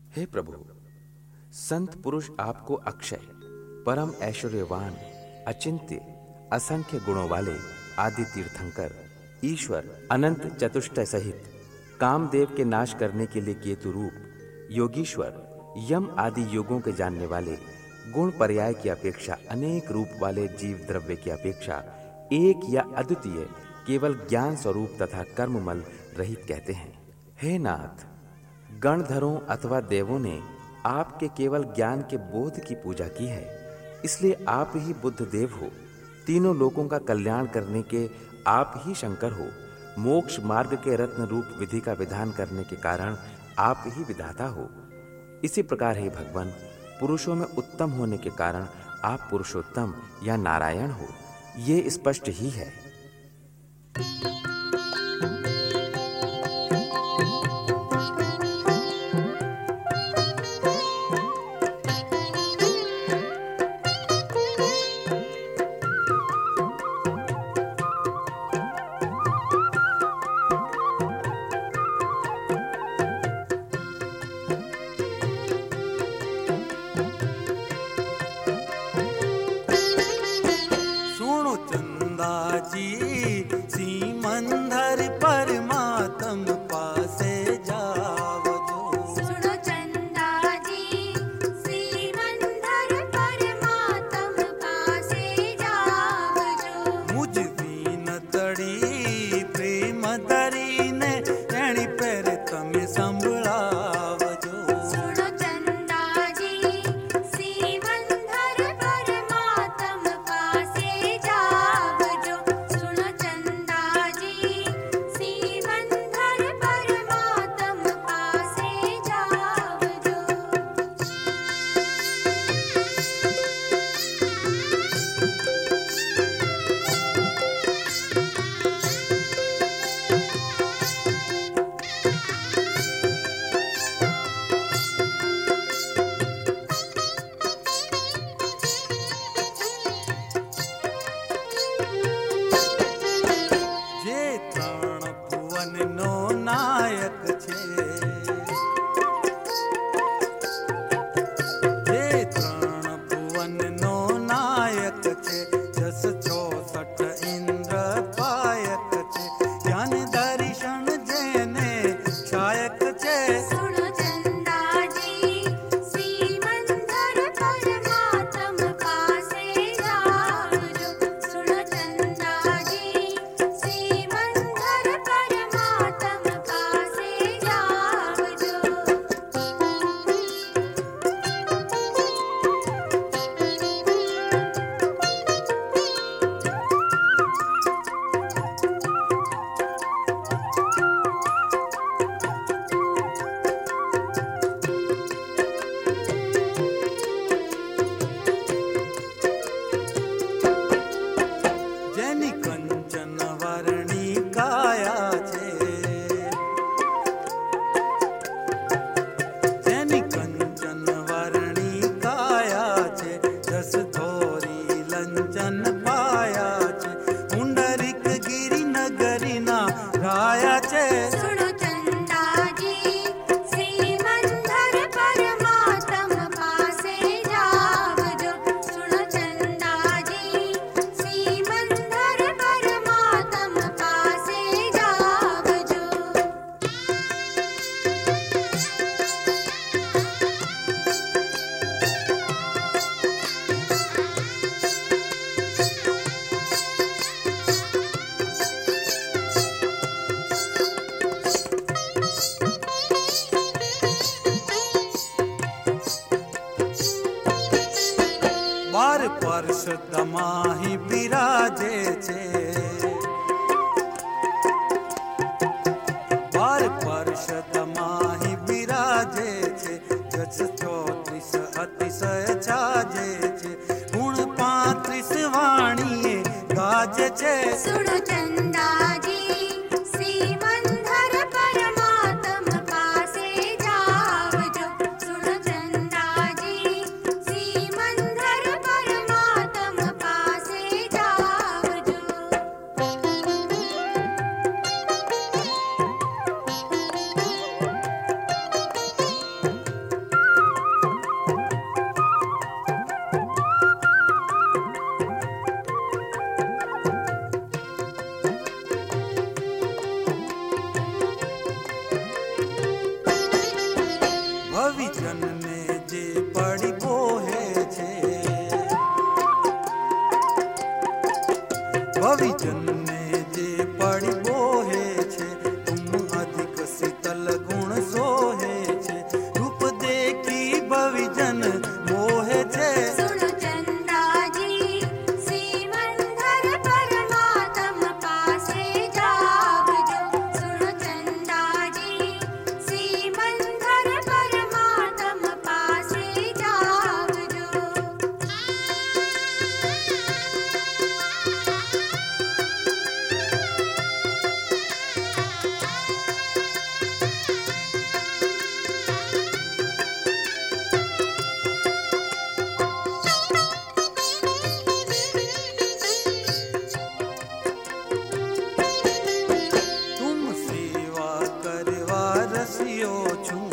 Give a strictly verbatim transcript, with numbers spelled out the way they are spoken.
हे प्रभु, संत पुरुष आपको अक्षय, परम ऐश्वर्यवान, अचिंत्य, असंख्य गुणों वाले आदि तीर्थंकर, ईश्वर, अनंत चतुष्टय सहित कामदेव के नाश करने के लिए केतु रूप, योगीश्वर, यम आदि योगों के जानने वाले, गुण पर्याय की अपेक्षा अनेक रूप वाले जीव द्रव्य की अपेक्षा एक या अद्वितीय केवल ज्ञान स्वरूप तथा कर्ममल रहित कहते हैं। हे नाथ, गणधरों अथवा देवों ने आपके केवल ज्ञान के बोध की पूजा की है, इसलिए आप ही बुद्ध देव हो। तीनों लोकों का कल्याण करने के आप ही शंकर हो। मोक्ष मार्ग के रत्न रूप विधि का विधान करने के कारण आप ही विधाता हो। इसी प्रकार हे भगवान, पुरुषों में उत्तम होने के कारण आप पुरुषोत्तम या नारायण हो, ये स्पष्ट ही है। દમાહી બિરાજે છે, બાર વર્ષ દમાહી બિરાજે છે, જસ ચોત્રીસ અતિશય છાજે છે, ગુણ પાંત્રીસ વાણીએ ગાજે છે. સુણો ચંદાજી શ્રીમંધર પરમાત્મ પાસે જાવજો. સુણો ચંદાજી શ્રીમંધર પરમાત્મ પાસે જાવજો. भविजन ने जे पढ़ी बोहे छे, भविजन ने जे पढ़ी बोहे छे, तुम अधिक शीतल गुण सोहे छे, रूप देखी भविजन मोहे छे। सुन चंदा जी सीमंधर परमात्म पासे जावजो, सुन चंदा जी सीमंधर परमात्म पासे जावजो। तुम सेवा करवा रसियो छू,